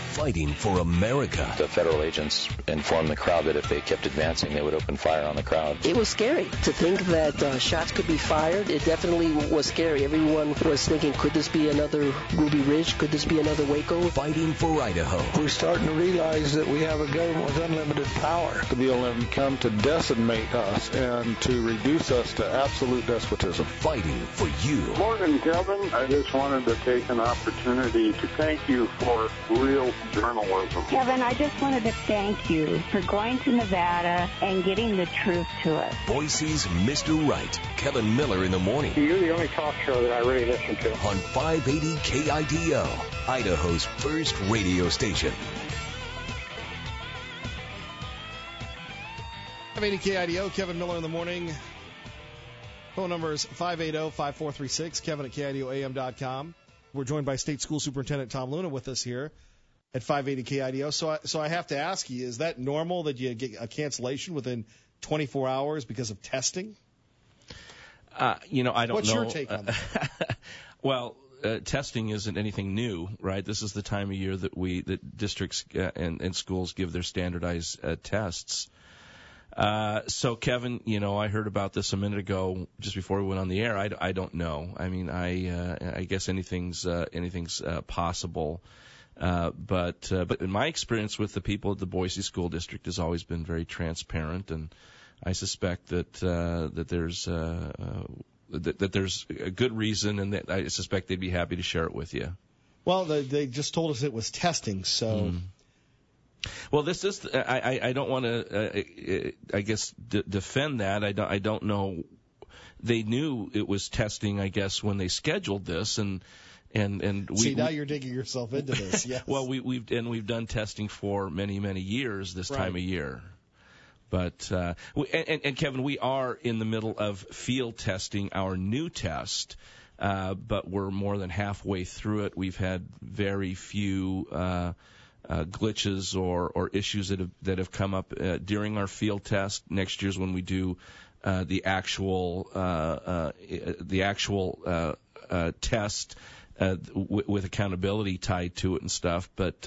fighting for America. The federal agents informed the crowd that if they kept advancing, they would open fire on the crowd. It was scary to think that shots could be fired. It definitely was scary. Everyone was thinking, could this be another Ruby Ridge? Could this be another Waco? Fighting for Idaho. We're starting to realize that we have a government with unlimited power. The BLM come to decimate us and to reduce us to absolute despotism. Fighting for you. Morning, Kevin. I just wanted to take an opportunity to thank you for real journalism. Kevin, I just wanted to thank you for going to Nevada and getting the truth to us. Boise's Mr. Right, Kevin Miller in the morning. You're the only talk show that I really listen to. On 580 KIDO, Idaho's first radio station. 580 KIDO, Kevin Miller in the morning. Phone number is 580-5436, Kevin at KIDOAM.com. We're joined by State School Superintendent Tom Luna with us here at 580 KIDO. So I have to ask you, is that normal that you get a cancellation within 24 hours because of testing? I don't know. What's your take on that? Well, testing isn't anything new, right? This is the time of year that districts and schools give their standardized tests. So Kevin, I heard about this a minute ago, just before we went on the air. I don't know. I mean, I guess anything's possible. But in my experience with the people at the Boise School District has always been very transparent, and I suspect that there's a good reason, and that I suspect they'd be happy to share it with you. Well, they just told us it was testing, so. Well, this is. I don't want to. I guess defend that. I don't know. They knew it was testing, I guess, when they scheduled this, and see, now you're digging yourself into this. Yes. Well, we've done testing for many years this time of year. But and Kevin, we are in the middle of field testing our new test, but we're more than halfway through it. We've had very few glitches or issues that have come up during our field test. Next year's when we do the actual test with accountability tied to it and stuff. But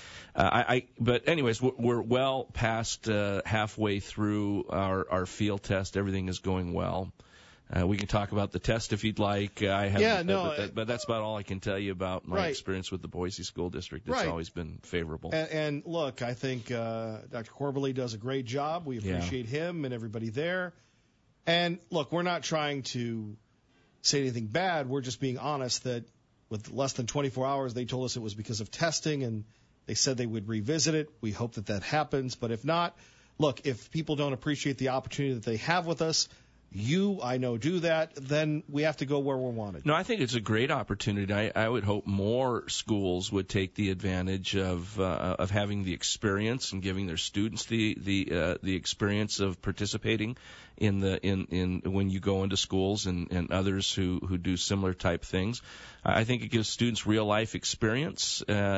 but anyways, we're well past halfway through our field test. Everything is going well. We can talk about the test if you'd like. But that's about all I can tell you about my experience with the Boise School District. It's always been favorable. And look, I think Dr. Corbally does a great job. We appreciate him and everybody there. And look, we're not trying to say anything bad. We're just being honest that with less than 24 hours, they told us it was because of testing, and they said they would revisit it. We hope that happens. But if not, look, if people don't appreciate the opportunity that they have with us, I know, do that, then we have to go where we're wanted. No, I think it's a great opportunity. I would hope more schools would take the advantage of having the experience and giving their students the experience of participating in when you go into schools and others who do similar type things. I think it gives students real life experience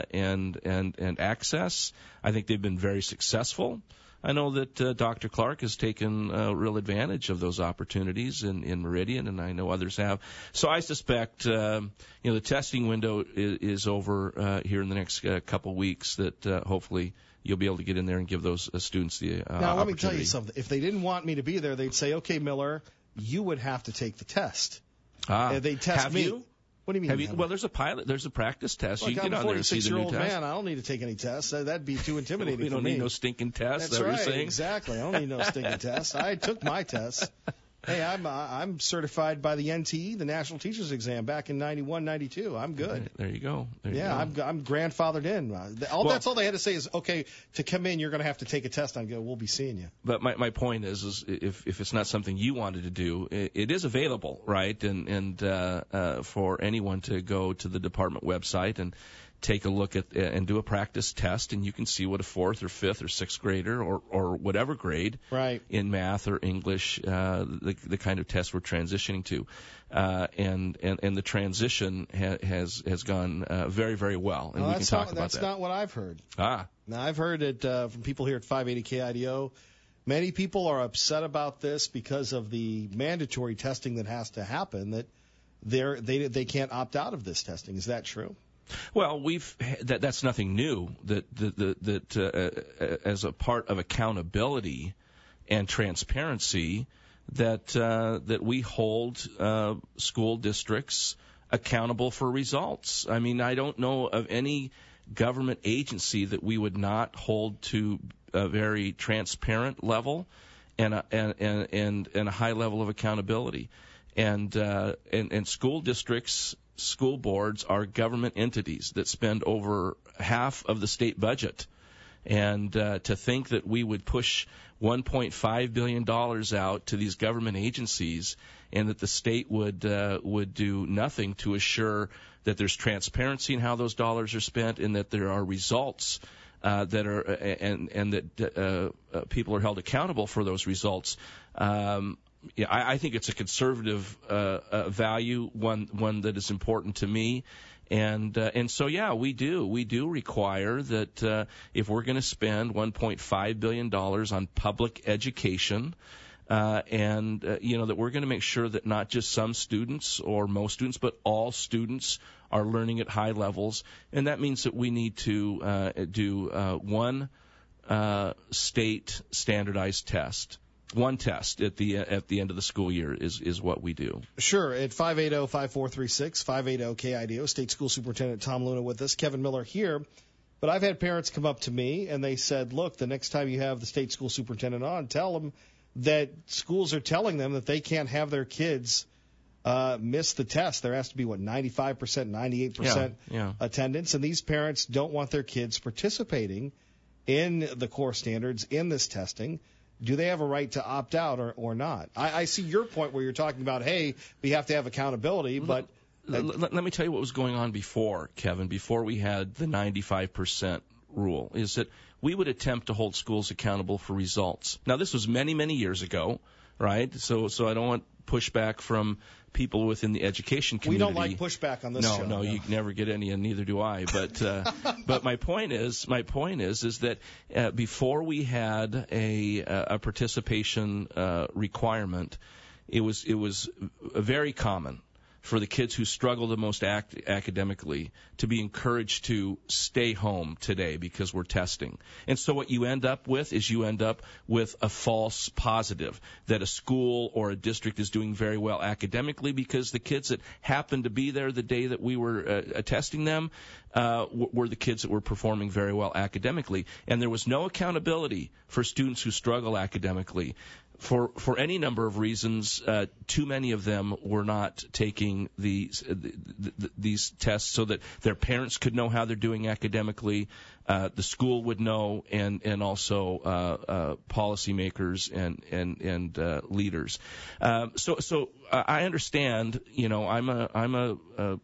and access. I think they've been very successful. I know that Dr. Clark has taken real advantage of those opportunities in Meridian, and I know others have. So I suspect, the testing window is over here in the next couple weeks. That hopefully you'll be able to get in there and give those students the opportunity. Now, let me tell you something. If they didn't want me to be there, they'd say, "Okay, Miller, you would have to take the test." They test have me. You? What do you mean? Have you? Well, there's a pilot. There's a practice test. Look, you can I'm get a on there and see the new test. 46-year-old man. I don't need to take any tests. That'd be too intimidating We don't for me. need no stinking tests. That's what right. You're saying? Exactly. I don't need no stinking tests. I took my tests. Hey, I'm certified by the NTE, the National Teachers Exam, back in 91, 92. I'm good. Right, there you go. I'm grandfathered in. That's all they had to say is, okay, to come in, you're going to have to take a test. I go, we'll be seeing you. But my point is if it's not something you wanted to do, it is available, right? And for anyone to go to the department website and take a look at and do a practice test, and you can see what a 4th or 5th or 6th grader or whatever grade in math or English, the kind of test we're transitioning to, and the transition has gone very, very well, and we can talk about that. That's not what I've heard. Now I've heard it from people here at 580 KIDO. Many people are upset about this because of the mandatory testing that has to happen. That they can't opt out of this testing. Is that true? Well, that's nothing new. That as a part of accountability and transparency, that we hold school districts accountable for results. I mean, I don't know of any government agency that we would not hold to a very transparent level and a high level of accountability. And school districts, school boards are government entities that spend over half of the state budget. And to think that we would push $1.5 billion out to these government agencies and that the state would do nothing to assure that there's transparency in how those dollars are spent and that there are results that are and that people are held accountable for those results. I think it's a conservative value, one that is important to me. And so, yeah, we do require that if we're going to spend $1.5 billion on public education, that we're going to make sure that not just some students or most students, but all students are learning at high levels. And that means that we need to do one state standardized test. One test at the end of the school year is what we do. Sure. At 580-5436, 580-KIDO, State School Superintendent Tom Luna with us, Kevin Miller here. But I've had parents come up to me and they said, look, the next time you have the state school superintendent on, tell them that schools are telling them that they can't have their kids miss the test. There has to be, 95%, 98% attendance. And these parents don't want their kids participating in the core standards, in this testing. Do they have a right to opt out or not? I see your point where you're talking about, hey, we have to have accountability, but... Let me tell you what was going on before, Kevin, before we had the 95% rule, is that we would attempt to hold schools accountable for results. Now, this was many, many years ago, right? So I don't want pushback from people within the education community. We don't like pushback on this show. No, you never get any, and neither do I. But my point is that before we had a participation requirement, it was very common for the kids who struggle the most academically to be encouraged to stay home today because we're testing. And so what you end up with is a false positive that a school or a district is doing very well academically because the kids that happened to be there the day that we were testing them were the kids that were performing very well academically. And there was no accountability for students who struggle academically. For any number of reasons, too many of them were not taking these tests so that their parents could know how they're doing academically, the school would know, and also policymakers and leaders. So I understand. I'm a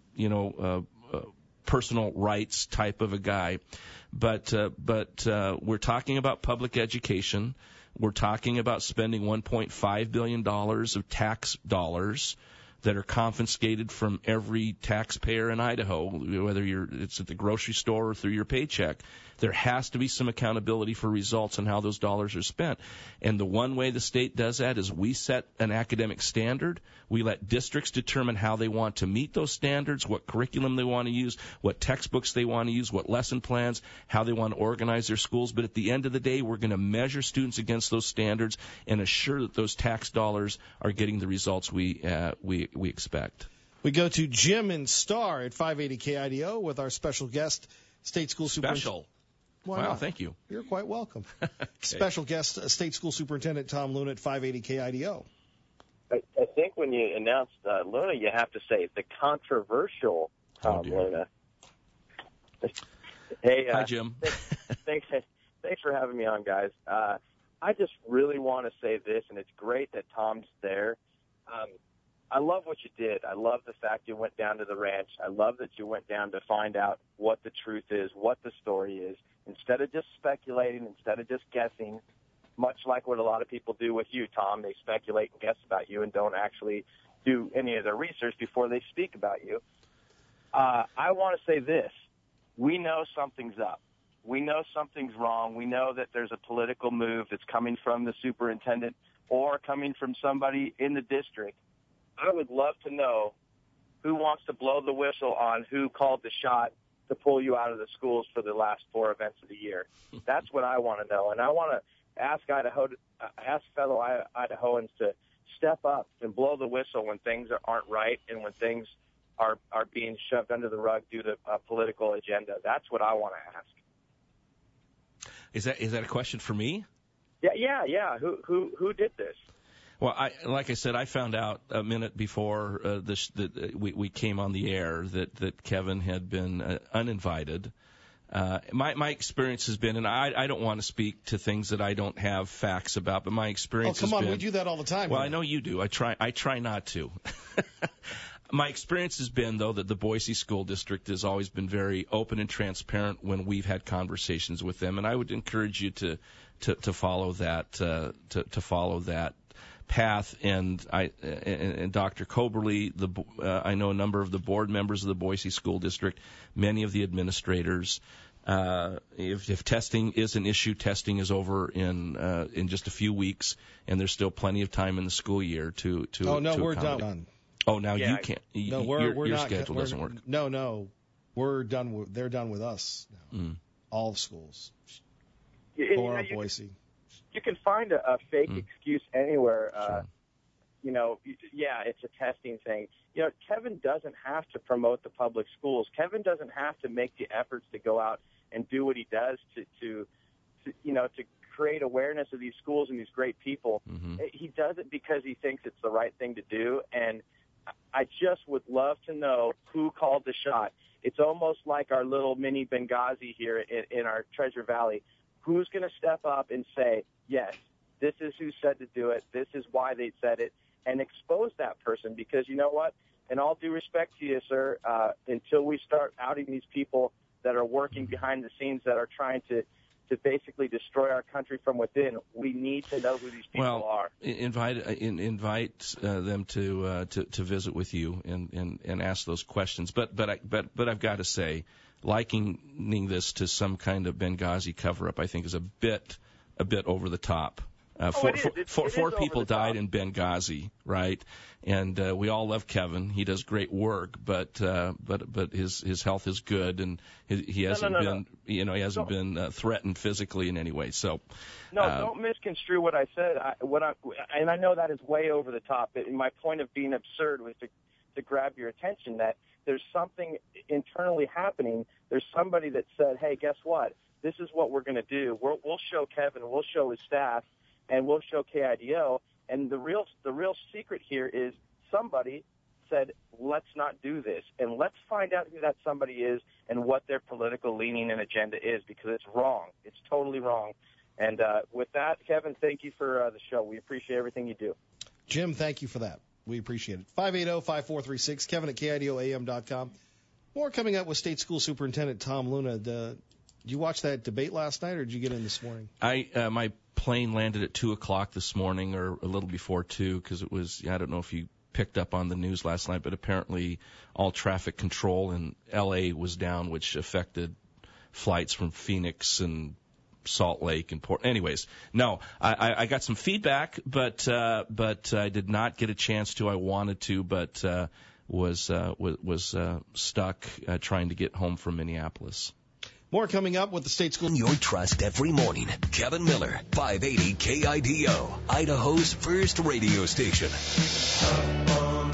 personal rights type of a guy, but we're talking about public education. We're talking about spending $1.5 billion of tax dollars that are confiscated from every taxpayer in Idaho, whether it's at the grocery store or through your paycheck. There has to be some accountability for results and how those dollars are spent. And the one way the state does that is we set an academic standard. We let districts determine how they want to meet those standards, what curriculum they want to use, what textbooks they want to use, what lesson plans, how they want to organize their schools. But at the end of the day, we're going to measure students against those standards and assure that those tax dollars are getting the results we expect. We go to Jim and Star at 580 KIDO with our special guest, State School Superintendent. Special. Why wow, not? Thank you. You're quite welcome. Okay. Special guest, State School Superintendent Tom Luna at 580 KIDO. I think when you announced Luna, you have to say the controversial Tom Luna. Hey, hi, Jim. Thanks for having me on, guys. I just really want to say this, and it's great that Tom's there. I love what you did. I love the fact you went down to the ranch. I love that you went down to find out what the truth is, what the story is, instead of just speculating, instead of just guessing, much like what a lot of people do with you, Tom. They speculate and guess about you and don't actually do any of their research before they speak about you. I want to say this. We know something's up. We know something's wrong. We know that there's a political move that's coming from the superintendent or coming from somebody in the district. I would love to know who wants to blow the whistle on who called the shot to pull you out of the schools for the last 4 events of the year? That's what I want to know. And I want to ask fellow Idahoans to step up and blow the whistle when things aren't right and when things are being shoved under the rug due to a political agenda. That's what I want to ask. Is that a question for me? Yeah. Who did this? Well, like I said, I found out a minute before that we came on the air that Kevin had been uninvited. My experience has been, and I don't want to speak to things that I don't have facts about, but my experience has been. Oh, come on, we do that all the time. Well, I know you do. I try not to. My experience has been, though, that the Boise School District has always been very open and transparent when we've had conversations with them, and I would encourage you to follow that to follow that path. And Dr. Koberly, I know a number of the board members of the Boise School District, many of the administrators. If testing is an issue, testing is over in just a few weeks, and there's still plenty of time in the school year to. Oh no, to we're done. Oh, now you can't. No, your not, schedule doesn't work. No, we're done. They're done with us now. All schools. Boise. You can find a fake excuse anywhere. Sure. It's a testing thing. Kevin doesn't have to promote the public schools. Kevin doesn't have to make the efforts to go out and do what he does to create awareness of these schools and these great people. Mm-hmm. He does it because he thinks it's the right thing to do, and I just would love to know who called the shot. It's almost like our little mini Benghazi here in our Treasure Valley. Who's going to step up and say, yes, this is who said to do it, this is why they said it, and expose that person? Because you know what? In all due respect to you, sir, until we start outing these people that are working behind the scenes that are trying to basically destroy our country from within, we need to know who these people are. Invite them to visit with you and ask those questions. But I've got to say, likening this to some kind of Benghazi cover-up, I think is a bit over the top. Four people died in Benghazi, right? And we all love Kevin. He does great work, but his health is good, and he hasn't been threatened physically in any way. So don't misconstrue what I said. And I know that is way over the top. My point of being absurd was to grab your attention that there's something internally happening. There's somebody that said, hey, guess what? This is what we're going to do. We'll show Kevin, we'll show his staff, and we'll show KIDO. And the real secret here is somebody said, let's not do this. And let's find out who that somebody is and what their political leaning and agenda is, because it's wrong. It's totally wrong. And with that, Kevin, thank you for the show. We appreciate everything you do. Jim, thank you for that. We appreciate it. 580-5436, Kevin at KIDOAM.com. More coming up with State School Superintendent Tom Luna. Did you watch that debate last night, or did you get in this morning? My plane landed at 2 o'clock this morning, or a little before 2, because it was, I don't know if you picked up on the news last night, but apparently all traffic control in L.A. was down, which affected flights from Phoenix and Salt Lake and Port. Anyways, no, I got some feedback, but I did not get a chance to. I wanted to, but was stuck trying to get home from Minneapolis. More coming up with the State School. Your trust every morning. Kevin Miller, 580 KIDO, Idaho's first radio station. Welcome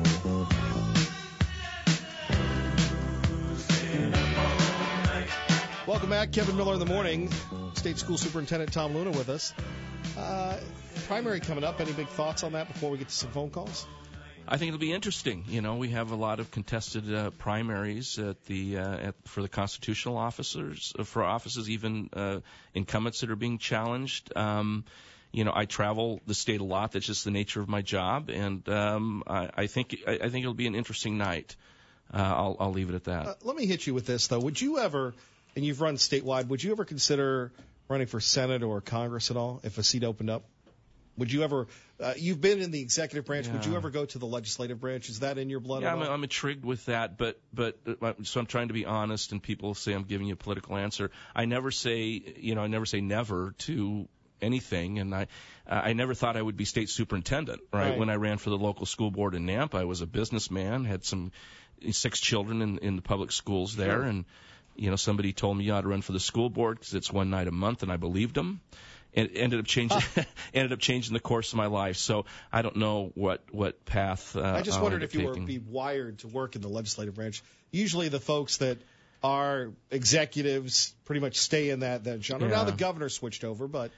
back. Kevin Miller in the morning. State School Superintendent Tom Luna with us. Primary coming up. Any big thoughts on that before we get to some phone calls? I think it'll be interesting. We have a lot of contested primaries for the constitutional officers, for offices, even incumbents that are being challenged. I travel the state a lot. That's just the nature of my job, and I think it'll be an interesting night. I'll leave it at that. Let me hit you with this though. Would you ever, and you've run statewide, would you ever consider running for Senate or Congress at all if a seat opened up? Would you ever? You've been in the executive branch. Yeah. Would you ever go to the legislative branch? Is that in your blood? Yeah, I'm intrigued with that, but so I'm trying to be honest. And people say I'm giving you a political answer. I never say never to anything, and I never thought I would be state superintendent. Right? When I ran for the local school board in Nampa, I was a businessman, had some 6 children in the public schools there, sure. And somebody told me you ought to run for the school board because it's one night a month, and I believed them. It ended up changing the course of my life. So I don't know what path. I just wondered if you were be wired to work in the legislative branch. Usually, the folks that are executives pretty much stay in that genre. Yeah. Now the governor switched over, but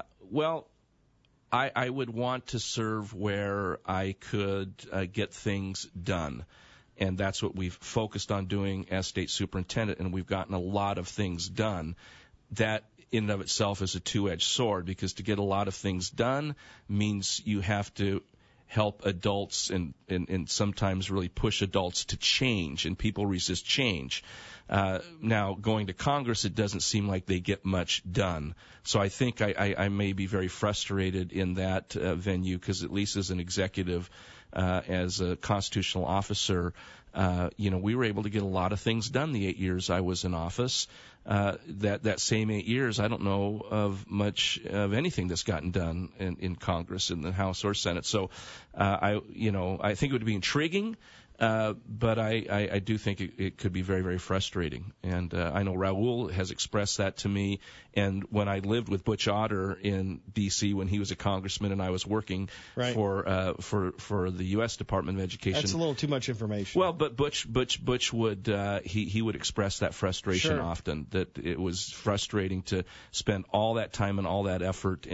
I would want to serve where I could get things done. And that's what we've focused on doing as state superintendent, and we've gotten a lot of things done. That in and of itself is a two-edged sword, because to get a lot of things done means you have to help adults and sometimes really push adults to change, and people resist change. Now, going to Congress, it doesn't seem like they get much done. So I think I may be very frustrated in that venue, because at least as an executive, as a constitutional officer, we were able to get a lot of things done the 8 years I was in office. That same 8 years, I don't know of much of anything that's gotten done in Congress, in the House or Senate. So, I think it would be intriguing. But I do think it could be very, very frustrating. And I know Raul has expressed that to me. And when I lived with Butch Otter in D.C. when he was a congressman and I was working for the U.S. Department of Education. That's a little too much information. Well, but Butch would he would express that frustration often, that it was frustrating to spend all that time and all that effort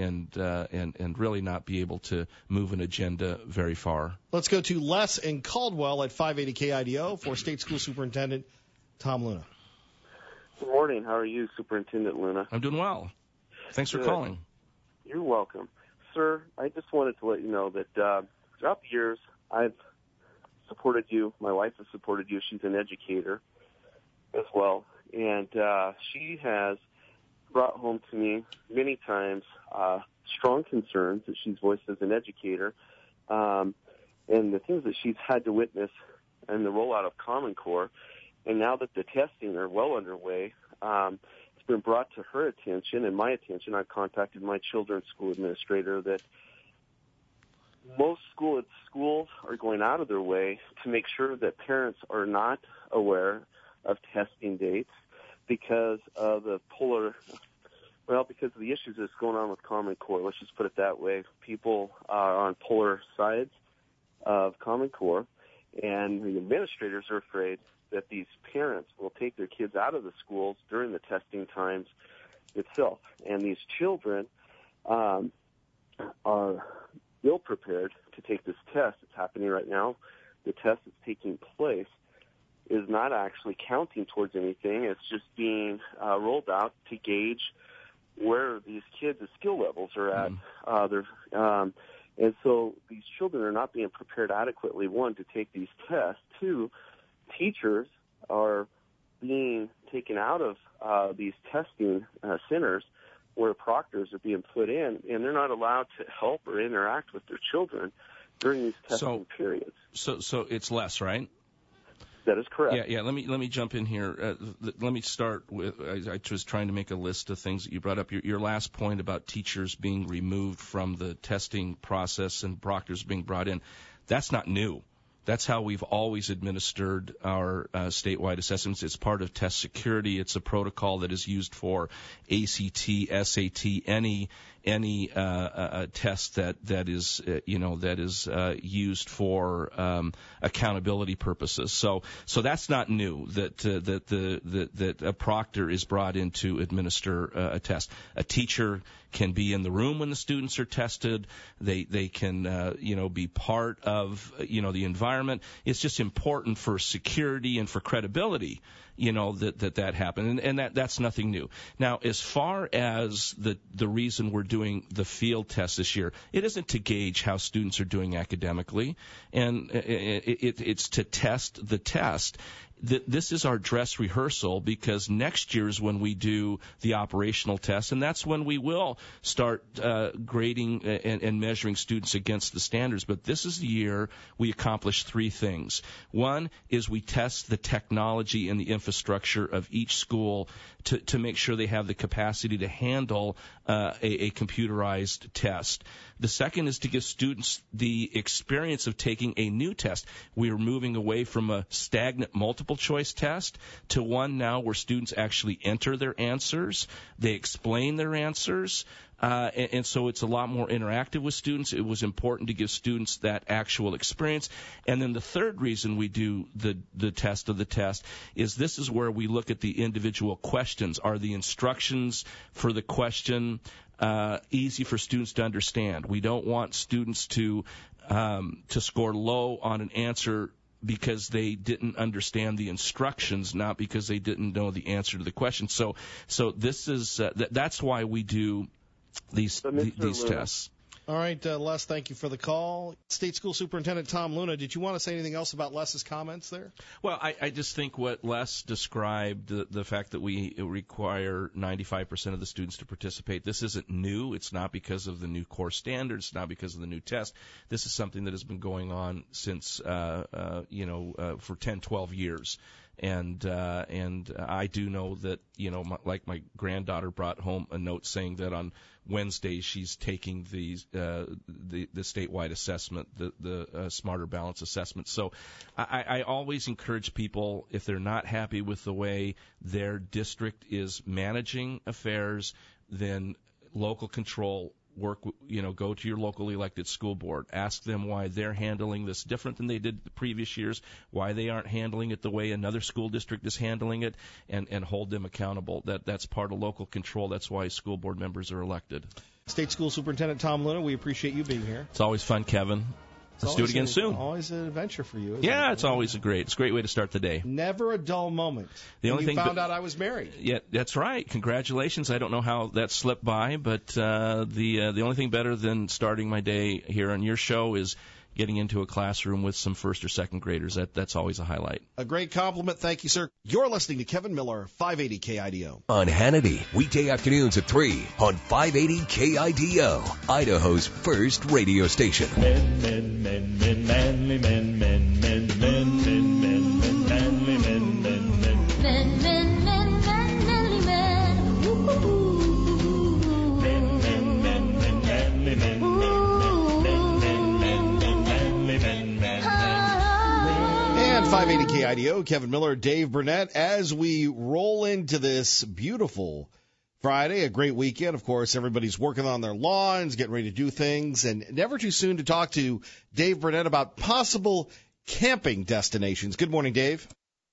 and really not be able to move an agenda very far. Let's go to Les in Caldwell at 580 KIDO for State School Superintendent Tom Luna. Good morning. How are you, Superintendent Luna? I'm doing well. Thanks for calling. You're welcome. Sir, I just wanted to let you know that throughout the years, I've supported you. My wife has supported you. She's an educator as well. And she has brought home to me many times strong concerns that she's voiced as an educator, and the things that she's had to witness in the rollout of Common Core. And now that the testing are well underway, it's been brought to her attention and my attention. I've contacted my children's school administrator that most schools are going out of their way to make sure that parents are not aware of testing dates because of because of the issues that's going on with Common Core. Let's just put it that way. People are on polar sides of Common Core, and the administrators are afraid that these parents will take their kids out of the schools during the testing times itself. And these children are ill-prepared to take this test. It's happening right now. The test that's taking place is not actually counting towards anything. It's just being rolled out to gauge where these kids' skill levels are at. And so these children are not being prepared adequately, one, to take these tests. Two, teachers are being taken out of these testing centers where proctors are being put in, and they're not allowed to help or interact with their children during these testing periods. So it's less, right? That is correct. Yeah. Let me jump in here. Let me start with. I was trying to make a list of things that you brought up. Your last point about teachers being removed from the testing process and proctors being brought in. That's not new. That's how we've always administered our statewide assessments. It's part of test security. It's a protocol that is used for ACT, SAT, any test that is used for accountability purposes. So that's not new. That a proctor is brought in to administer a test. A teacher can be in the room when the students are tested. They can be part of the environment. It's just important for security and for credibility, that happened, and that's nothing new. Now, as far as the reason we're doing the field test this year, it isn't to gauge how students are doing academically, and it's to test the test. this is our dress rehearsal, because next year is when we do the operational test, and that's when we will start grading and measuring students against the standards. But this is the year we accomplish three things. One is we test the technology and the infrastructure of each school to make sure they have the capacity to handle a computerized test. The second is to give students the experience of taking a new test. We are moving away from a stagnant multiple choice test to one now where students actually enter their answers, they explain their answers, and so it's a lot more interactive with students. It was important to give students that actual experience. And then the third reason we do the test of the test is this is where we look at the individual questions. Are the instructions for the question easy for students to understand? We don't want students to score low on an answer because they didn't understand the instructions, not because they didn't know the answer to the question. So this is that's why we do these tests. All right, Les, thank you for the call. State School Superintendent Tom Luna, did you want to say anything else about Les's comments there? Well, I just think what Les described, the fact that we require 95% of the students to participate, this isn't new. It's not because of the new core standards. It's not because of the new test. This is something that has been going on since, for 10, 12 years. And I do know that, like my granddaughter brought home a note saying that on Wednesday she's taking the statewide assessment, the Smarter Balance assessment. So I always encourage people, if they're not happy with the way their district is managing affairs, then local control. Go to your local elected school board. Ask them why they're handling this different than they did the previous years, why they aren't handling it the way another school district is handling it, and hold them accountable. That's part of local control. That's why school board members are elected. State School Superintendent Tom Luna, we appreciate you being here. It's always fun, Kevin. Let's do it again soon. Always an adventure for you. Yeah, it's always a great way to start the day. Never a dull moment. The only thing found out I was married. Yeah, that's right. Congratulations. I don't know how that slipped by, but the only thing better than starting my day here on your show is getting into a classroom with some first or second graders. That's always a highlight. A great compliment. Thank you, sir. You're listening to Kevin Miller, 580 KIDO. On Hannity, weekday afternoons at 3 on 580 KIDO, Idaho's first radio station. Men, men, men, men, manly men, men, men, men, men, men, men, manly men, men, men, men, men, men, manly men, men, men, men, men, manly men. And 580 KIDO, Kevin Miller, Dave Burnett, as we roll into this beautiful Friday, a great weekend. Of course, everybody's working on their lawns, getting ready to do things, and never too soon to talk to Dave Burnett about possible camping destinations. Good morning, Dave.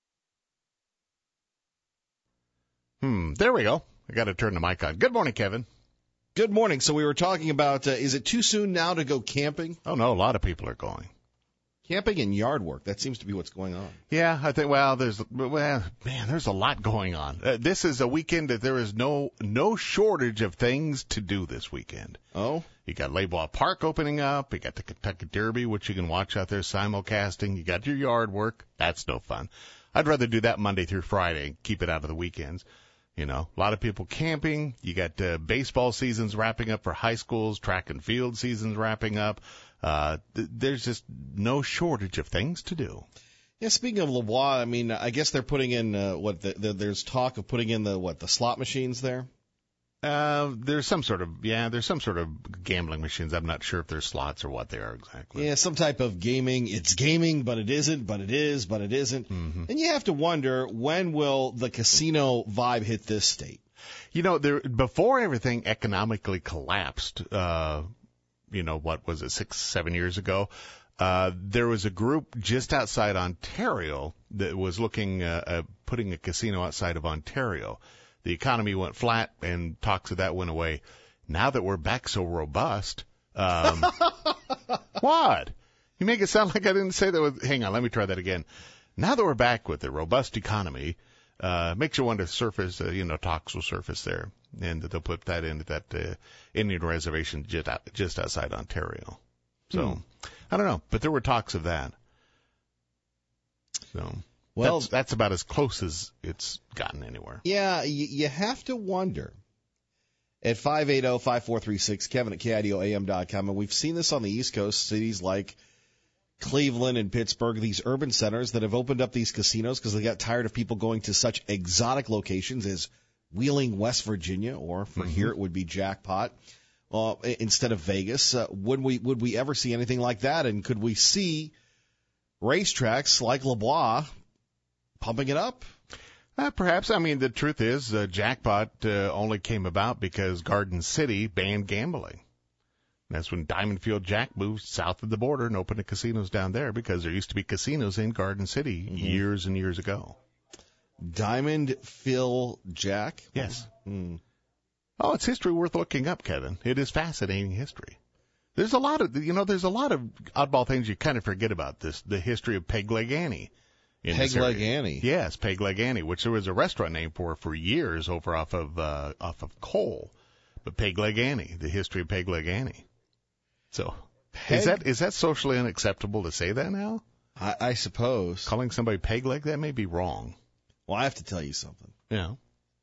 There we go. I got to turn the mic on. Good morning, Kevin. Good morning. So we were talking about, is it too soon now to go camping? Oh, no, a lot of people are going. Camping and yard work, that seems to be what's going on. Yeah, I think, there's a lot going on. This is a weekend that there is no shortage of things to do this weekend. Oh? You got Laybaugh Park opening up. You got the Kentucky Derby, which you can watch out there simulcasting. You got your yard work. That's no fun. I'd rather do that Monday through Friday and keep it out of the weekends. A lot of people camping. You got baseball seasons wrapping up for high schools, track and field seasons wrapping up. There's just no shortage of things to do. Yeah, speaking of Laybaugh, I guess they're putting in there's talk of putting in the slot machines there. There's some sort of gambling machines. I'm not sure if they're slots or what they are exactly. Yeah, some type of gaming. It's gaming, but it isn't, but it is, but it isn't. Mm-hmm. And you have to wonder, when will the casino vibe hit this state? Before everything economically collapsed, what was it, 6-7 years ago? There was a group just outside Ontario that was looking at putting a casino outside of Ontario. The economy went flat, and talks of that went away. Now that we're back so robust, what? You make it sound like I didn't say that. Hang on, let me try that again. Now that we're back with the robust economy, makes you wonder, talks will surface there, and they'll put that into that Indian reservation just outside Ontario. So, I don't know, but there were talks of that. So, Well, that's about as close as it's gotten anywhere. Yeah, you have to wonder. At 580-5436, Kevin at KIDOAM.com, and we've seen this on the East Coast, cities like Cleveland and Pittsburgh, these urban centers that have opened up these casinos because they got tired of people going to such exotic locations as Wheeling, West Virginia, or for here it would be Jackpot, instead of Vegas. Would we ever see anything like that? And could we see racetracks like LeBlanc pumping it up? Perhaps. I mean, the truth is, Jackpot only came about because Garden City banned gambling. That's when Diamond Field Jack moved south of the border and opened the casinos down there because there used to be casinos in Garden City years and years ago. Diamond Field Jack? Yes. Oh, it's history worth looking up, Kevin. It is fascinating history. There's a lot of oddball things you kind of forget about this. The history of Peg Leg Annie. Peg Leg Annie. Yes, Peg Leg Annie, which there was a restaurant name for years over off of Cole. But Peg Leg Annie, the history of Peg Leg Annie. So, is that socially unacceptable to say that now? I suppose. Calling somebody peg leg, that may be wrong. Well, I have to tell you something. Yeah.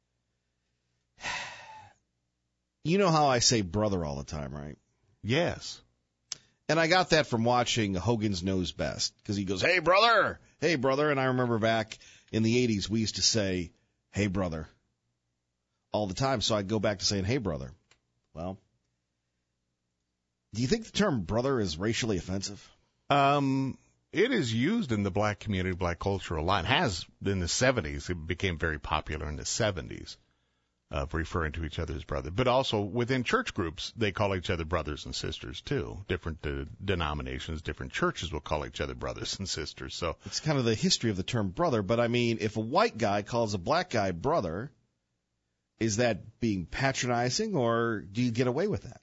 You know how I say brother all the time, right? Yes. And I got that from watching Hogan's Knows Best, because he goes, hey, brother, and I remember back in the 80s, we used to say, hey, brother, all the time, so I'd go back to saying, hey, brother. Well, do you think the term brother is racially offensive? It is used in the black community, black culture a lot. It has in the 70s. It became very popular in the 70s of referring to each other as brother. But also within church groups, they call each other brothers and sisters, too. Different denominations, different churches will call each other brothers and sisters. So it's kind of the history of the term brother. But, I mean, if a white guy calls a black guy brother, is that being patronizing, or do you get away with that?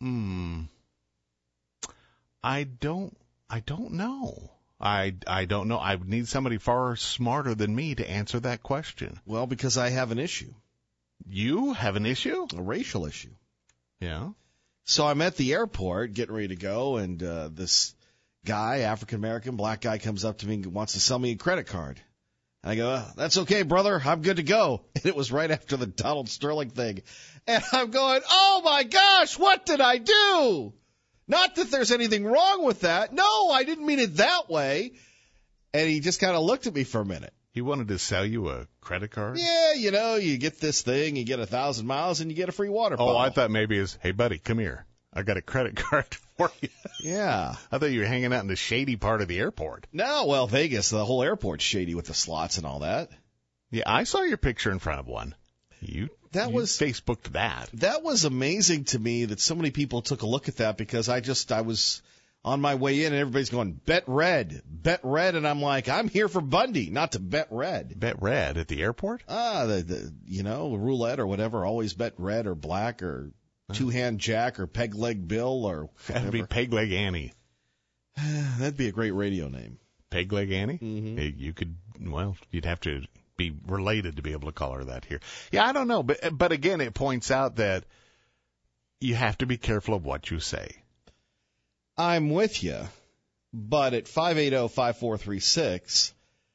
I don't know. I don't know. I would need somebody far smarter than me to answer that question. Well, because I have an issue. You have an issue? A racial issue. Yeah. So I'm at the airport getting ready to go, and this guy, African-American, black guy, comes up to me and wants to sell me a credit card. And I go, that's okay, brother. I'm good to go. And it was right after the Donald Sterling thing. And I'm going, oh, my gosh, what did I do? Not that there's anything wrong with that. No, I didn't mean it that way. And he just kind of looked at me for a minute. He wanted to sell you a credit card? Yeah, you get this thing, you get 1,000 miles, and you get a free water bottle. Oh, I thought maybe it's, hey, buddy, come here. I got a credit card for you. Yeah. I thought you were hanging out in the shady part of the airport. No, well, Vegas, the whole airport's shady with the slots and all that. Yeah, I saw your picture in front of one. You Facebooked that. That was amazing to me that so many people took a look at that, because I was on my way in and everybody's going, bet red. And I'm like, I'm here for Bundy, not to bet red. Bet red at the airport? The roulette or whatever, always bet red or black or two-hand jack or peg leg Bill or whatever. That'd be Peg Leg Annie. That'd be a great radio name. Peg Leg Annie? Mm-hmm. You could, you'd have to be related to be able to call her that here. Yeah, I don't know. But again, it points out that you have to be careful of what you say. I'm with you, but at 580-5436,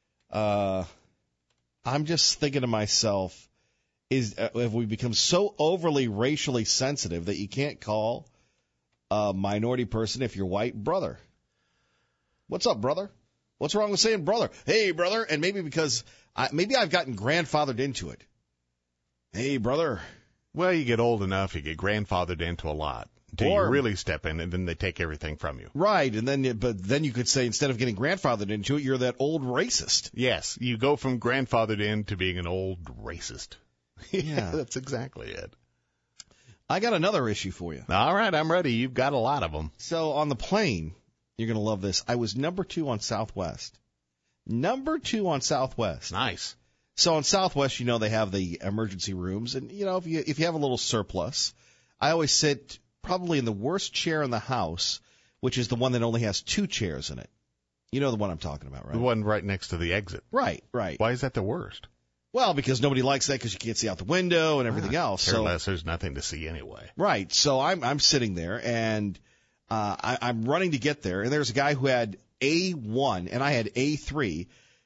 I'm just thinking to myself, have we become so overly racially sensitive that you can't call a minority person, if you're white, brother? What's up, brother? What's wrong with saying brother? Hey, brother. And maybe because I've gotten grandfathered into it. Hey, brother. Well, you get old enough, you get grandfathered into a lot. Until you really step in, and then they take everything from you. Right, but then you could say, instead of getting grandfathered into it, you're that old racist. Yes, you go from grandfathered in to being an old racist. Yeah, that's exactly it. I got another issue for you. All right, I'm ready. You've got a lot of them. So on the plane, you're going to love this. I was number 2 on Southwest. Number 2 on Southwest. Nice. So on Southwest, they have the emergency rooms, and if you have a little surplus, I always sit probably in the worst chair in the house, which is the one that only has 2 chairs in it. You know the one I'm talking about, right? The one right next to the exit. Right. Why is that the worst? Well, because nobody likes that because you can't see out the window and everything else. Unless there's nothing to see anyway. Right. So I'm sitting there, and I'm running to get there, and there's a guy who had A1, and I had A3,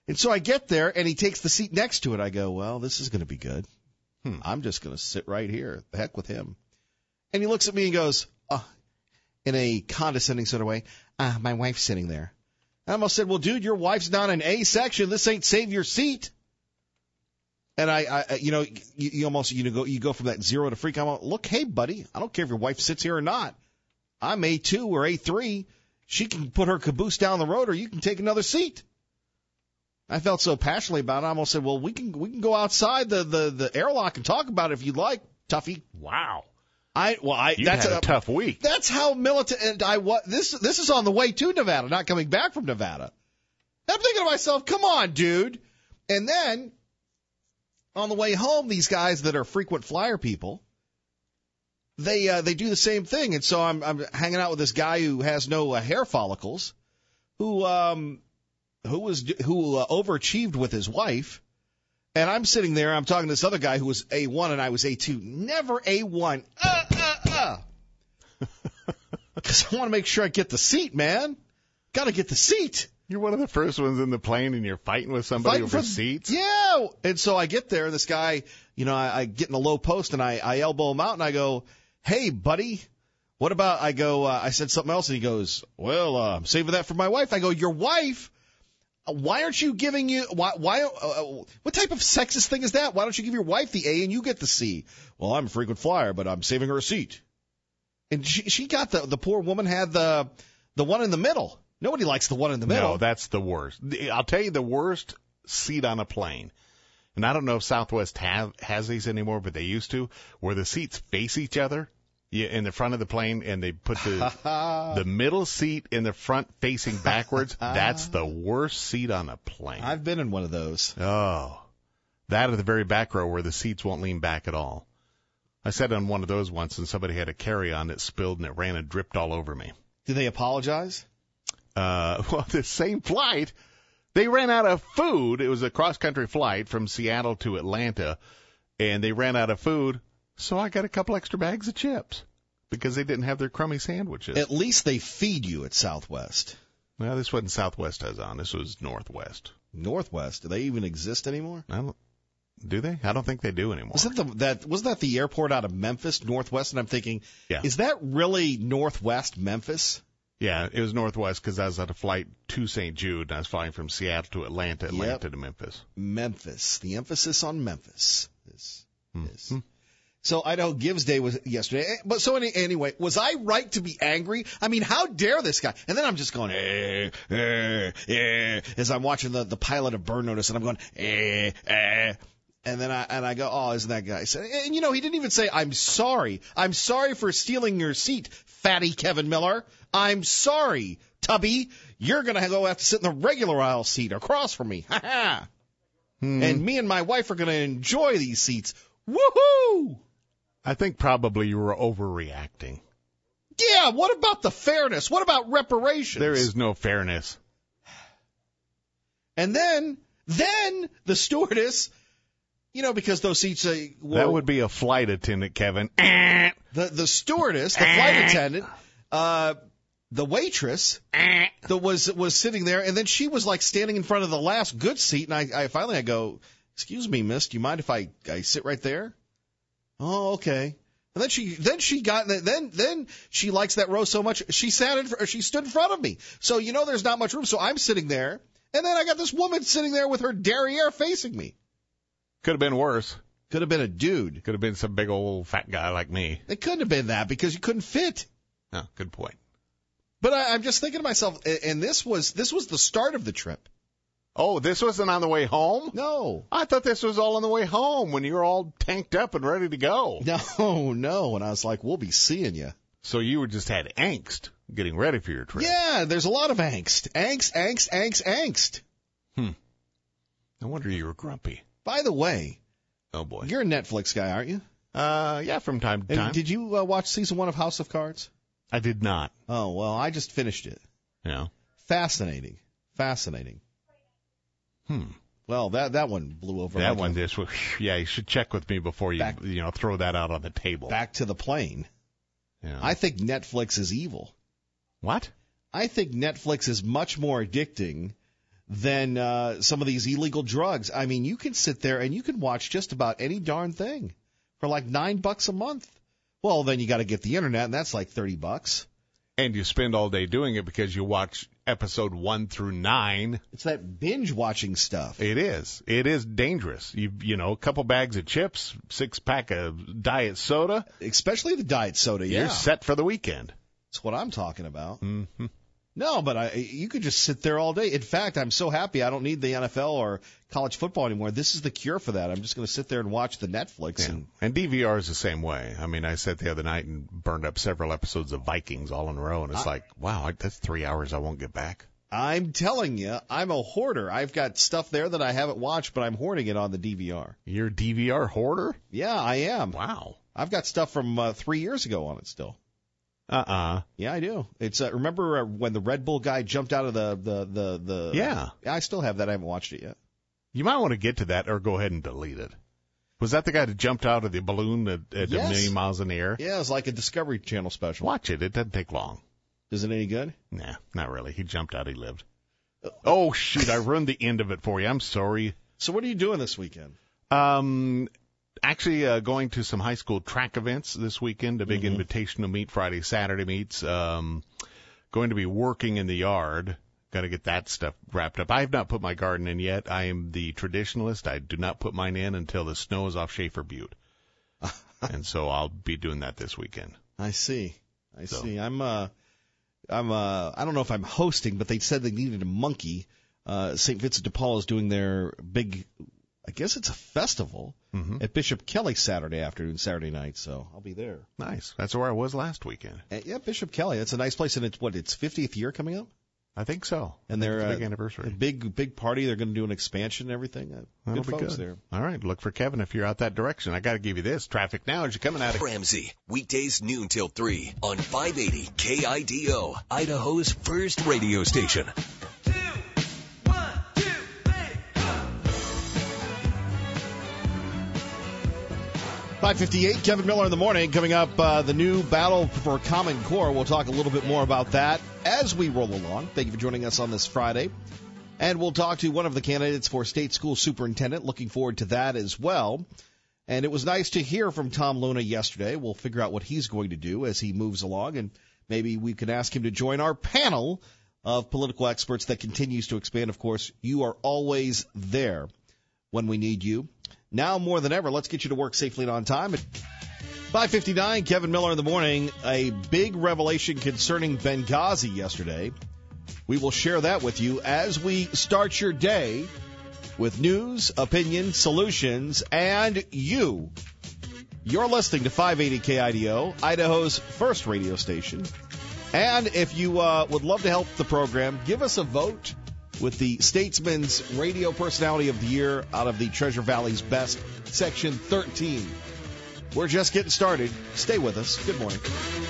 And so I get there, and he takes the seat next to it. I go, well, this is going to be good. I'm just going to sit right here. The heck with him. And he looks at me and goes, in a condescending sort of way, my wife's sitting there. I almost said, well, dude, your wife's not in A section. This ain't save your seat. And you go from that zero to freak. I'm like, look, hey, buddy, I don't care if your wife sits here or not. I'm A2 or A3. She can put her caboose down the road, or you can take another seat. I felt so passionately about it. I almost said, well, we can go outside the airlock and talk about it if you'd like, toughie. Wow. You had a tough week. That's how militant and I was. This is on the way to Nevada, not coming back from Nevada. I'm thinking to myself, come on, dude. And then on the way home, these guys that are frequent flyer people, they do the same thing. And so I'm hanging out with this guy who has no hair follicles, who overachieved with his wife. And I'm sitting there, I'm talking to this other guy who was A1 and I was A2. Never A1. Because I want to make sure I get the seat, man. Got to get the seat. You're one of the first ones in the plane and you're fighting with somebody over seats? Yeah. And so I get there, this guy, I get in a low post and I elbow him out and I go, hey, buddy, what about, I said something else and he goes, well, I'm saving that for my wife. I go, your wife? Why aren't you giving what type of sexist thing is that? Why don't you give your wife the A and you get the C? Well, I'm a frequent flyer, but I'm saving her a seat. And she got the poor woman had the one in the middle. Nobody likes the one in the middle. No, that's the worst. I'll tell you the worst seat on a plane. And I don't know if Southwest has these anymore, but they used to, where the seats face each other. Yeah, in the front of the plane, and they put the middle seat in the front facing backwards. That's the worst seat on a plane. I've been in one of those. Oh, that or the very back row where the seats won't lean back at all. I sat on one of those once, and somebody had a carry-on that spilled, and it ran and dripped all over me. Did they apologize? Well, the same flight, they ran out of food. It was a cross-country flight from Seattle to Atlanta, and they ran out of food. So I got a couple extra bags of chips because they didn't have their crummy sandwiches. At least they feed you at Southwest. Well, this wasn't Southwest I was on. This was Northwest. Northwest? Do they even exist anymore? Do they? I don't think they do anymore. Wasn't that the airport out of Memphis, Northwest? And I'm thinking, yeah. Is that really Northwest Memphis? Yeah, it was Northwest because I was on a flight to St. Jude, and I was flying from Seattle to Atlanta to Memphis. Memphis. The emphasis on Memphis is. So Idaho Gives Day was yesterday. But so anyway, was I right to be angry? I mean, how dare this guy? And then I'm just going, as I'm watching the pilot of Burn Notice, and I'm going, And then I go, oh, isn't that guy? And he didn't even say, I'm sorry. I'm sorry for stealing your seat, fatty Kevin Miller. I'm sorry, Tubby. You're going to have to sit in the regular aisle seat across from me. Ha ha. And me and my wife are going to enjoy these seats. Woohoo! I think probably you were overreacting. Yeah, what about the fairness? What about reparations? There is no fairness. And then the stewardess, because those seats were... That would be a flight attendant, Kevin. The stewardess, the flight attendant, the waitress that was sitting there, and then she was like standing in front of the last good seat, and I finally go, excuse me, miss, do you mind if I sit right there? Oh, okay. And then she likes that row so much she stood in front of me. So there's not much room. So I'm sitting there, and then I got this woman sitting there with her derriere facing me. Could have been worse. Could have been a dude. Could have been some big old fat guy like me. It couldn't have been that because you couldn't fit. Oh, good point. But I'm just thinking to myself, and this was the start of the trip. Oh, this wasn't on the way home? No. I thought this was all on the way home when you were all tanked up and ready to go. No. And I was like, we'll be seeing you. So you just had angst getting ready for your trip. Yeah, there's a lot of angst. Angst. No wonder you were grumpy. By the way. Oh, boy. You're a Netflix guy, aren't you? Yeah, from time to time. Did you watch season 1 of House of Cards? I did not. Oh, well, I just finished it. Yeah. Fascinating. Well, that one blew over. That one just, you should check with me before you throw that out on the table. Back to the plane. Yeah. I think Netflix is evil. What? I think Netflix is much more addicting than some of these illegal drugs. I mean, you can sit there and you can watch just about any darn thing for like $9 a month. Well, then you got to get the internet, and that's like $30. And you spend all day doing it because you watch episode 1 through 9. It's that binge watching stuff. It is. It is dangerous. You know, a couple bags of chips, 6-pack of diet soda. Especially the diet soda, yeah. You're set for the weekend. That's what I'm talking about. Mm-hmm. No, but you could just sit there all day. In fact, I'm so happy I don't need the NFL or college football anymore. This is the cure for that. I'm just going to sit there and watch the Netflix. Yeah. And DVR is the same way. I mean, I sat the other night and burned up several episodes of Vikings all in a row, and it's like, wow, that's 3 hours I won't get back. I'm telling you, I'm a hoarder. I've got stuff there that I haven't watched, but I'm hoarding it on the DVR. You're a DVR hoarder? Yeah, I am. Wow. I've got stuff from 3 years ago on it still. Yeah, I do. It's remember when the Red Bull guy jumped out of the Yeah. I still have that. I haven't watched it yet. You might want to get to that or go ahead and delete it. Was that the guy that jumped out of the balloon at Yes. a million miles in the air? Yeah, it's like a Discovery Channel special. Watch it. It doesn't take long. Is it any good? Nah, not really. He jumped out. He lived. Oh, shoot. I ruined the end of it for you. I'm sorry. So what are you doing this weekend? Actually, going to some high school track events this weekend, a big invitational meet, Friday, Saturday meets. Going to be working in the yard. Got to get that stuff wrapped up. I have not put my garden in yet. I am the traditionalist. I do not put mine in until the snow is off Schaefer Butte. And so I'll be doing that this weekend. I see. I don't know if I'm hosting, but they said they needed a monkey. St. Vincent de Paul is doing their big, I guess it's a festival at Bishop Kelly Saturday night, so I'll be there. Nice. That's where I was last weekend. Yeah, Bishop Kelly. That's a nice place, and it's 50th year coming up? I think so. And they're a big anniversary. A big party. They're going to do an expansion and everything. That'll good be folks good. there. All right, look for Kevin if you're out that direction. I got to give you this. Traffic now as you're coming out of Ramsey, weekdays noon till 3 on 580 KIDO, Idaho's first radio station. 5:58, Kevin Miller in the morning. Coming up, the new battle for Common Core. We'll talk a little bit more about that as we roll along. Thank you for joining us on this Friday. And we'll talk to one of the candidates for state school superintendent. Looking forward to that as well. And it was nice to hear from Tom Luna yesterday. We'll figure out what he's going to do as he moves along. And maybe we can ask him to join our panel of political experts that continues to expand. Of course, you are always there when we need you. Now more than ever, let's get you to work safely and on time. At 5:59, Kevin Miller in the morning. A big revelation concerning Benghazi yesterday. We will share that with you as we start your day with news, opinion, solutions, and you. You're listening to 580 KIDO, Idaho's first radio station. And if you would love to help the program, give us a vote with the Statesman's Radio Personality of the Year out of the Treasure Valley's Best, Section 13. We're just getting started. Stay with us. Good morning.